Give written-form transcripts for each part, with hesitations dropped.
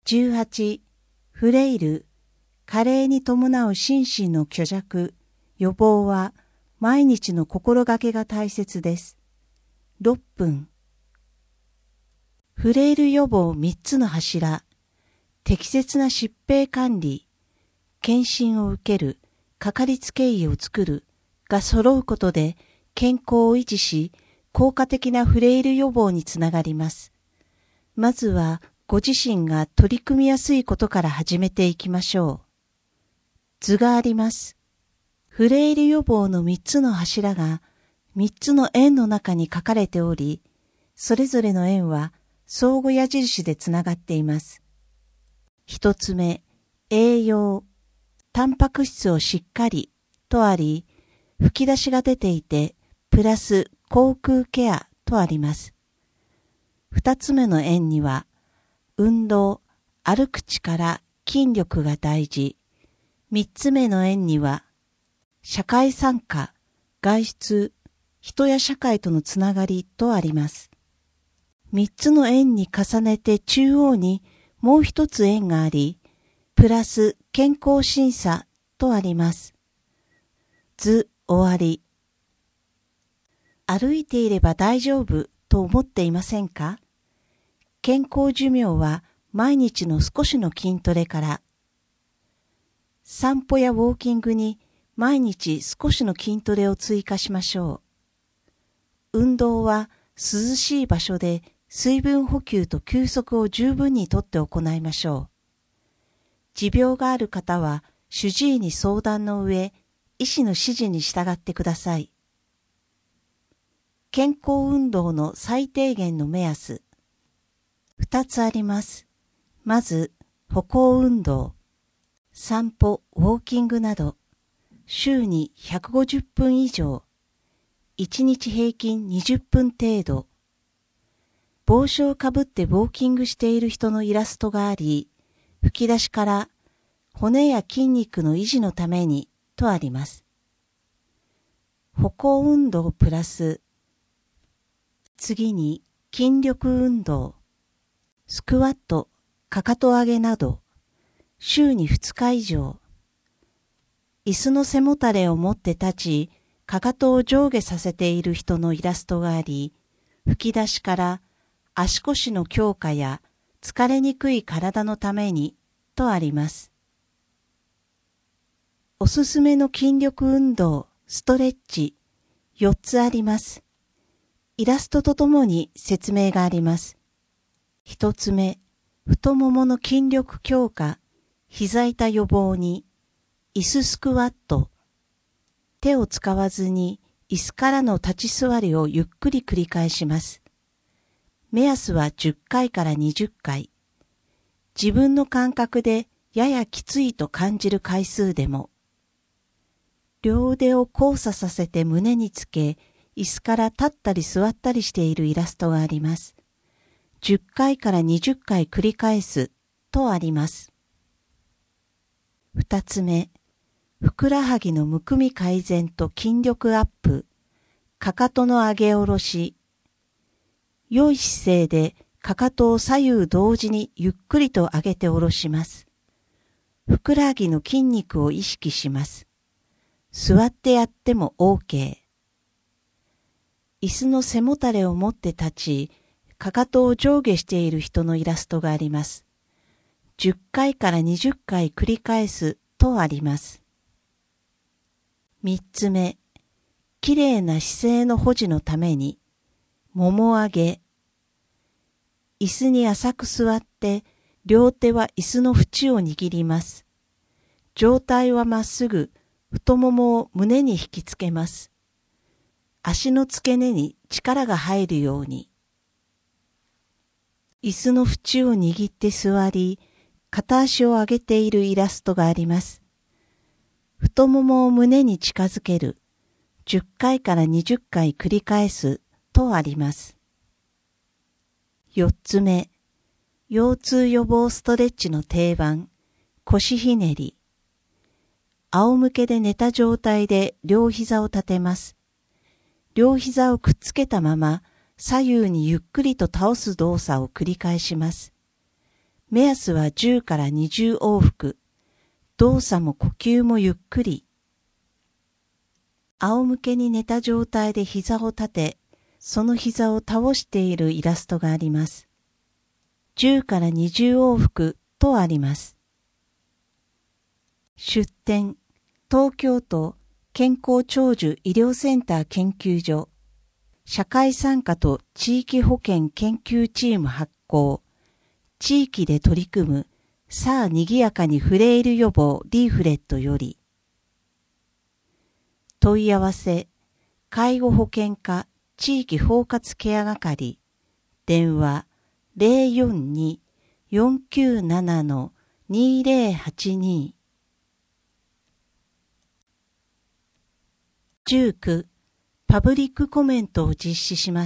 18、フレイル、加齢に伴う心身の虚弱、予防は毎日の心がけが大切です。6分。フレイル予防3つの柱、適切な疾病管理、検診を受ける、かかりつけ医を作るが揃うことで健康を維持し、効果的なフレイル予防につながります。まずはご自身が取り組みやすいことから始めていきましょう。図があります。フレイル予防の3つの柱が3つの円の中に書かれており、それぞれの円は相互矢印でつながっています。1つ目、栄養、タンパク質をしっかりとあり、吹き出しが出ていて、プラス口腔ケアとあります。2つ目の円には、運動、歩く力、筋力が大事。3つ目の円には、社会参加、外出、人や社会とのつながりとあります。3つの円に重ねて中央にもう一つ円があり、プラス健康審査とあります。図終わり。歩いていれば大丈夫と思っていませんか？健康寿命は毎日の少しの筋トレから。散歩やウォーキングに毎日少しの筋トレを追加しましょう。運動は涼しい場所で水分補給と休息を十分にとって行いましょう。持病がある方は主治医に相談の上、医師の指示に従ってください。健康運動の最低限の目安。2つあります。まず、歩行運動。散歩、ウォーキングなど、週に150分以上、1日平均20分程度。帽子をかぶってウォーキングしている人のイラストがあり、吹き出しから骨や筋肉の維持のためにとあります。歩行運動プラス、次に筋力運動、スクワット、かかと上げなど、週に2日以上。椅子の背もたれを持って立ち、かかとを上下させている人のイラストがあり、吹き出しから足腰の強化や疲れにくい体のためにとあります。おすすめの筋力運動、ストレッチ、4つあります。イラストとともに説明があります。1つ目、太ももの筋力強化、膝痛予防に、椅子スクワット。手を使わずに椅子からの立ち座りをゆっくり繰り返します。目安は10回から20回。自分の感覚でややきついと感じる回数でも。両腕を交差させて胸につけ、椅子から立ったり座ったりしているイラストがあります。10回から20回繰り返すとあります。2つ目、ふくらはぎのむくみ改善と筋力アップ、かかとの上げ下ろし。良い姿勢でかかとを左右同時にゆっくりと上げて下ろします。ふくらはぎの筋肉を意識します。座ってやっても OK。椅子の背もたれを持って立ち、かかとを上下している人のイラストがあります。10回から20回繰り返すとあります。3つ目、きれいな姿勢の保持のために、もも上げ。椅子に浅く座って、両手は椅子の縁を握ります。上体はまっすぐ、太ももを胸に引きつけます。足の付け根に力が入るように。椅子の縁を握って座り、片足を上げているイラストがあります。太ももを胸に近づける。10回から20回繰り返すとあります。4つ目、腰痛予防ストレッチの定番、腰ひねり。仰向けで寝た状態で両膝を立てます。両膝をくっつけたまま左右にゆっくりと倒す動作を繰り返します。 目安は10から20往復。動作も呼吸もゆっくり。仰向けに寝た状態で膝を立て、その膝を倒しているイラストがあります。10から20往復とあります。出典、東京都健康長寿医療センター研究所、社会参加と地域保健研究チーム発行、地域で取り組むさあにぎやかにフレイル予防リーフレットより。問い合わせ、介護保険課地域包括ケア係、電話 042-497-2082。19、パブリックコメントを実施します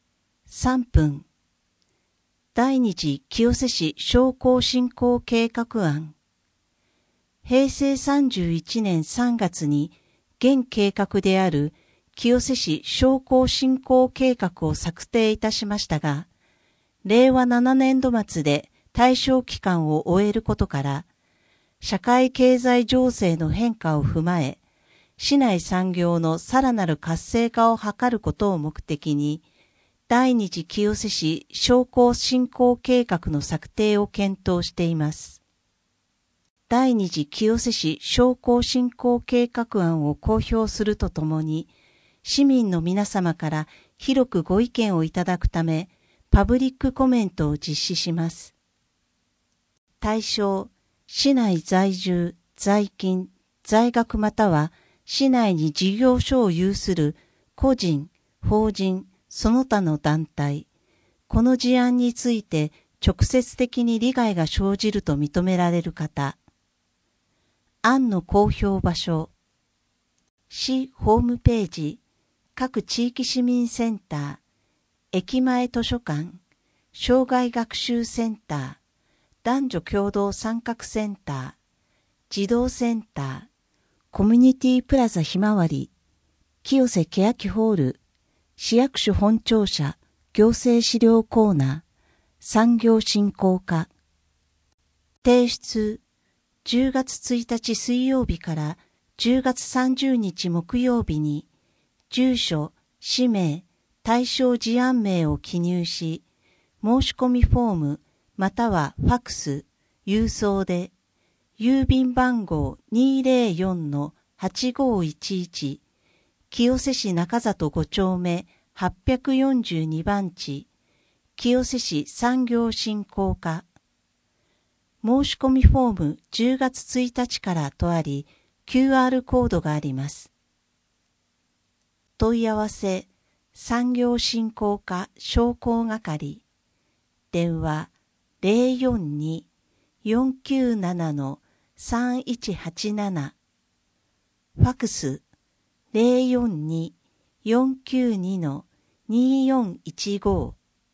。3分。第二次清瀬市商工振興計画案。平成31年3月に現計画である清瀬市商工振興計画を策定いたしましたが、令和7年度末で対象期間を終えることから、社会経済情勢の変化を踏まえ、市内産業のさらなる活性化を図ることを目的に、第二次清瀬市商工振興計画の策定を検討しています。第二次清瀬市商工振興計画案を公表するとともに、市民の皆様から広くご意見をいただくため、パブリックコメントを実施します。対象、市内在住、在勤、在学または、市内に事業所を有する個人、法人、その他の団体、この事案について直接的に利害が生じると認められる方、案の公表場所、市ホームページ、各地域市民センター、駅前図書館、障害学習センター、男女共同参画センター、児童センター、コミュニティプラザひまわり、清瀬けやきホール、市役所本庁舎、行政資料コーナー、産業振興課。提出、10月1日水曜日から10月30日木曜日に、住所、氏名、対象事案名を記入し、申し込みフォームまたはファクス、郵送で、郵便番号 204-8511 清瀬市中里5丁目842番地清瀬市産業振興課。申し込みフォーム10月1日からとあり QR コードがあります。問い合わせ産業振興課商工係電話 042-497-3187 ファクス 042-492-2415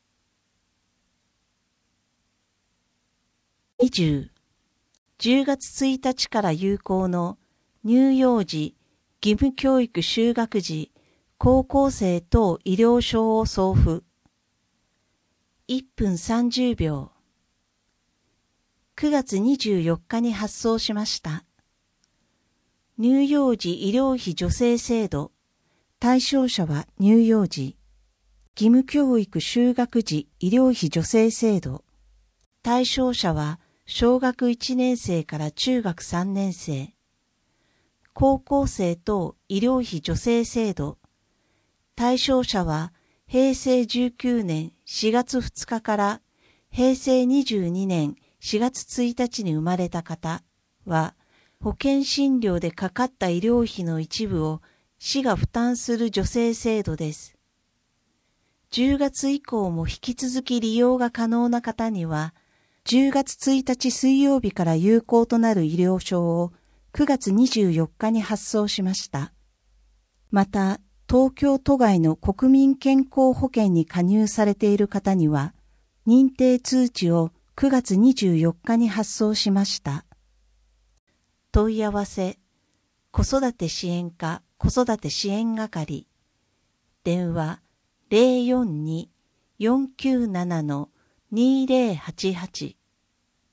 20、10月1日から有効の乳幼児、義務教育就学時、高校生等医療証を送付。1分30秒。9月24日に発送しました。乳幼児医療費助成制度。対象者は乳幼児。義務教育就学時医療費助成制度。対象者は小学1年生から中学3年生。高校生等医療費助成制度。対象者は平成19年4月2日から平成22年4月1日に生まれた方は、保険診療でかかった医療費の一部を市が負担する助成制度です。10月以降も引き続き利用が可能な方には、10月1日水曜日から有効となる医療証を9月24日に発送しました。また、東京都外の国民健康保険に加入されている方には、認定通知を9月24日に発送しました。問い合わせ、子育て支援課子育て支援係、電話042-497-2088、フ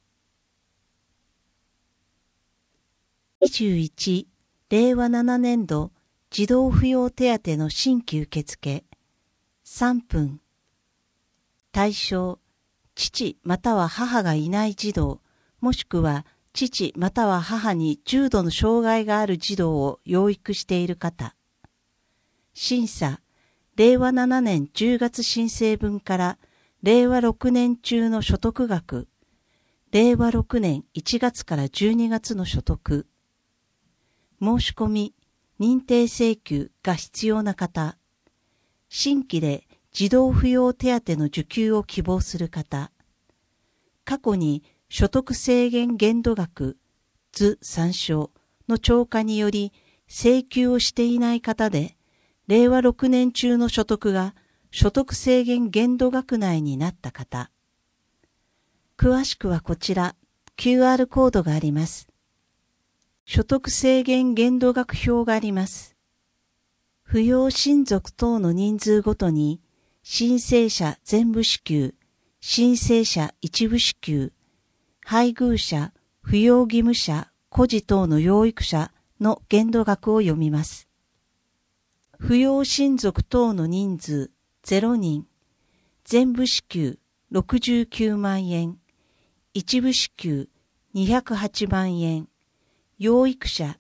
21令和7年度児童扶養手当の新規受付3分。対象、父または母がいない児童、もしくは父または母に重度の障害がある児童を養育している方。審査、令和7年10月申請分から令和6年中の所得額、令和6年1月から12月の所得。申し込み、認定請求が必要な方。新規で児童扶養手当の受給を希望する方。過去に所得制限限度額図参照の超過により請求をしていない方で、令和6年中の所得が所得制限限度額内になった方。詳しくはこちら QR コードがあります。所得制限限度額表があります。扶養親族等の人数ごとに申請者全部支給、申請者一部支給、配偶者、扶養義務者、孤児等の養育者の限度額を読みます。扶養親族等の人数0人、全部支給69万円、一部支給208万円、養育者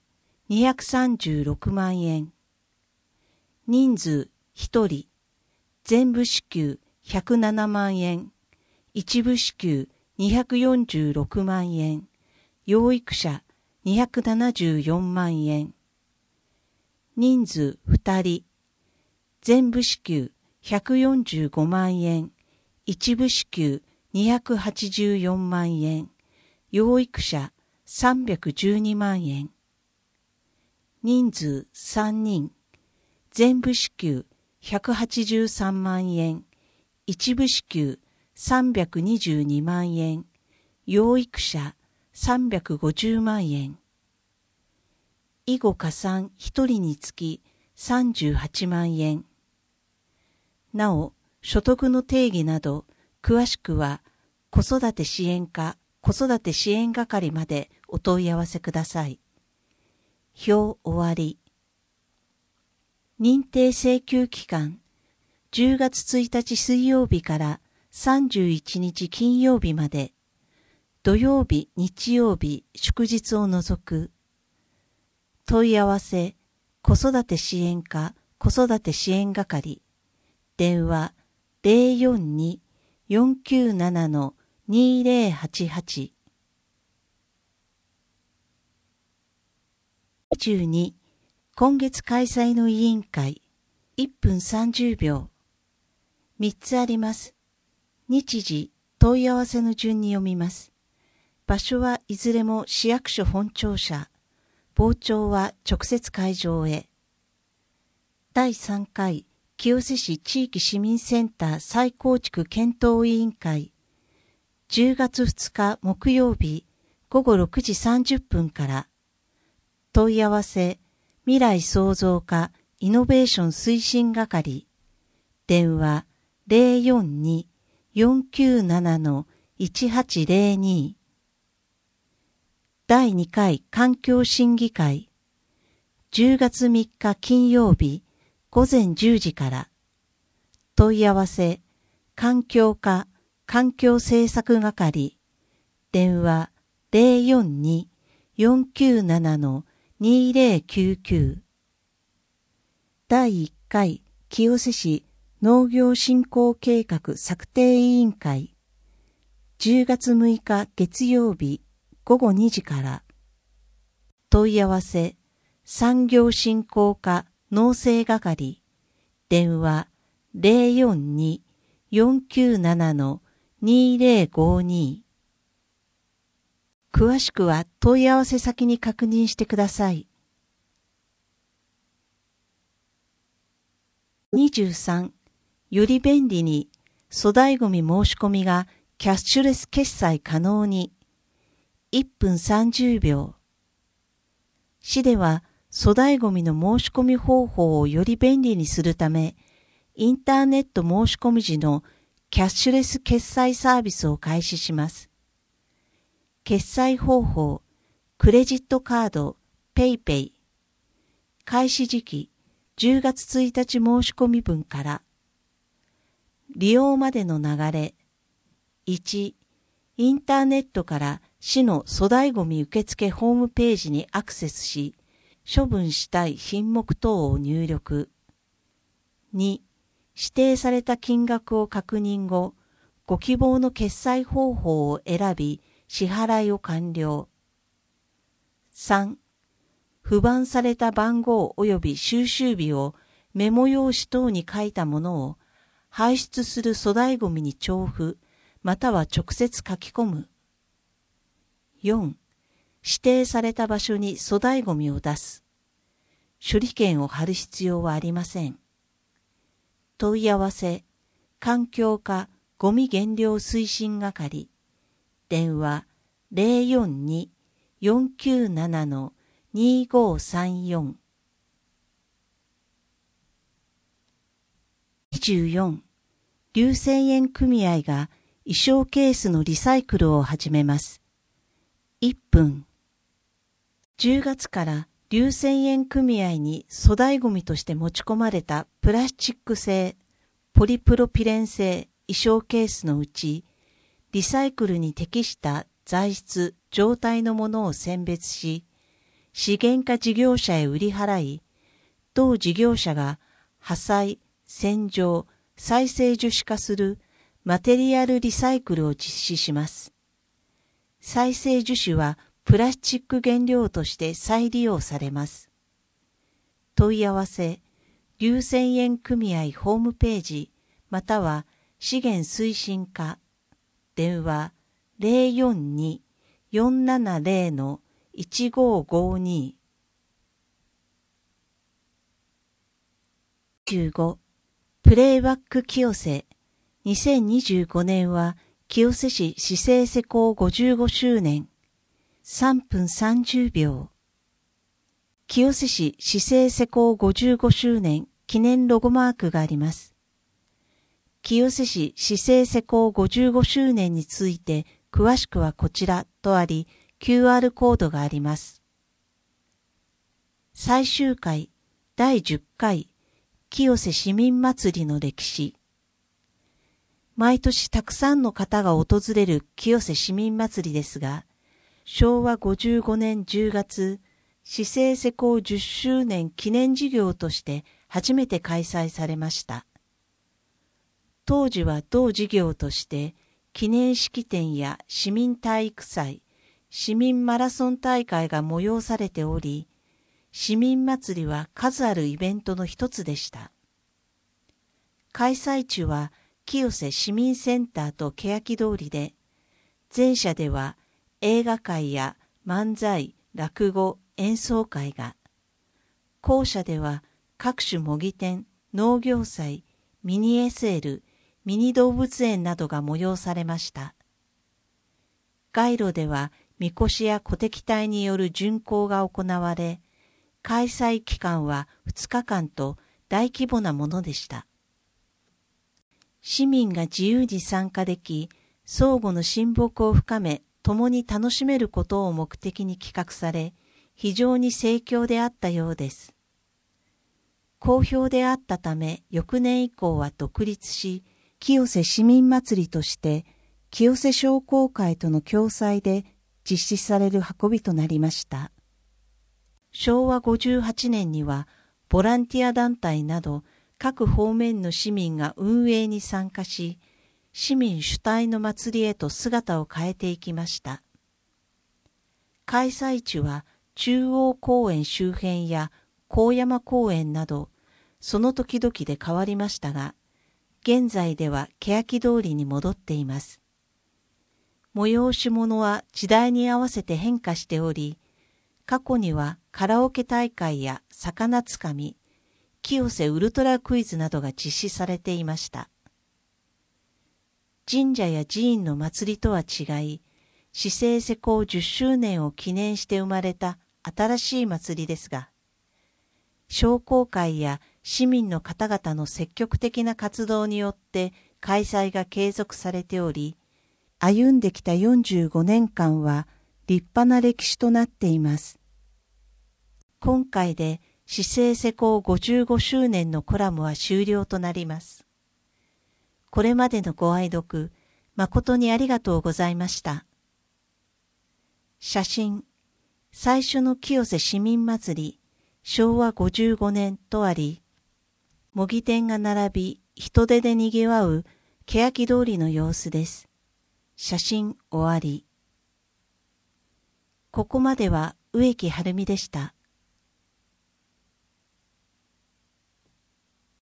236万円。人数1人、全部支給107万円、一部支給246万円、養育者274万円。人数2人、全部支給145万円、一部支給284万円、養育者312万円。人数3人、全部支給183万円、一部支給322万円、養育者350万円。以後加算1人につき38万円。なお、所得の定義など、詳しくは子育て支援課子育て支援係までお問い合わせください。表終わり。認定請求期間、10月1日水曜日から31日金曜日まで、土曜日、日曜日、祝日を除く。問い合わせ、子育て支援課子育て支援係、電話042-497-2088。22、今月開催の委員会、1分30秒。3つあります。日時、問い合わせの順に読みます。場所はいずれも市役所本庁舎。傍聴は直接会場へ。第3回清瀬市地域市民センター再構築検討委員会。10月2日木曜日午後6時30分から。問い合わせ、未来創造課イノベーション推進係。電話042-497-1802。第2回環境審議会。10月3日金曜日午前10時から。問い合わせ、環境課環境政策係。電話042-497-2099。第1回清瀬市農業振興計画策定委員会。10月6日月曜日午後2時から。問い合わせ、産業振興課農政係。電話042-497-2052。詳しくは問い合わせ先に確認してください。23、より便利に粗大ごみ申し込みがキャッシュレス決済可能に。1分30秒。市では粗大ごみの申し込み方法をより便利にするため、インターネット申し込み時のキャッシュレス決済サービスを開始します。決済方法、クレジットカード、 ペイペイ。開始時期10月1日申し込み分から。利用までの流れ。1、インターネットから市の粗大ごみ受付ホームページにアクセスし、処分したい品目等を入力。2、指定された金額を確認後、ご希望の決済方法を選び、支払いを完了。3、付番された番号及び収集日をメモ用紙等に書いたものを排出する粗大ごみに調布、または直接書き込む。4、指定された場所に粗大ごみを出す。処理券を貼る必要はありません。問い合わせ、環境課ごみ減量推進係。電話042-497-2534。24、硫泉園組合が衣装ケースのリサイクルを始めます。1分。10月から硫泉園組合に粗大ごみとして持ち込まれたプラスチック製、ポリプロピレン製衣装ケースのうち、リサイクルに適した材質、状態のものを選別し、資源化事業者へ売り払い、同事業者が破砕、洗浄、再生樹脂化するマテリアルリサイクルを実施します。再生樹脂はプラスチック原料として再利用されます。問い合わせ、硫泉園組合ホームページ、または資源推進課、電話042-470-1552。15、プレイバック清瀬。2025年は清瀬市市政施行55周年。3分30秒。清瀬市市政施行55周年記念ロゴマークがあります。清瀬市市政施行55周年について詳しくはこちらとあり、QR コードがあります。最終回第10回清瀬市民祭りの歴史。毎年たくさんの方が訪れる清瀬市民祭りですが、昭和55年10月、市政施行10周年記念事業として初めて開催されました。当時は同事業として記念式典や市民体育祭、市民マラソン大会が催されており、市民祭りは数あるイベントの一つでした。開催地は清瀬市民センターと欅通りで、前者では映画会や漫才、落語、演奏会が、後者では各種模擬店、農業祭、ミニ SL、ミニ動物園などが催されました。街路ではみこしや鼓笛隊による巡行が行われ、開催期間は2日間と大規模なものでした。市民が自由に参加でき、相互の親睦を深め、共に楽しめることを目的に企画され、非常に盛況であったようです。好評であったため、翌年以降は独立し、清瀬市民祭りとして、清瀬商工会との共催で実施される運びとなりました。昭和58年には、ボランティア団体など、各方面の市民が運営に参加し、市民主体の祭りへと姿を変えていきました。開催地は中央公園周辺や高山公園など、その時々で変わりましたが、現在では欅通りに戻っています。催し物は時代に合わせて変化しており、過去にはカラオケ大会や魚つかみ、清瀬ウルトラクイズなどが実施されていました。神社や寺院の祭りとは違い、市政施行10周年を記念して生まれた新しい祭りですが、商工会や市民の方々の積極的な活動によって開催が継続されており、歩んできた45年間は立派な歴史となっています。 今回で市政施行55周年のコラムは終了となります。これまでのご愛読、誠にありがとうございました。写真、最初の清瀬市民祭り、昭和55年とあり、模擬店が並び、人出で賑わう欅通りの様子です。写真終わり。ここまでは植木はるみでした。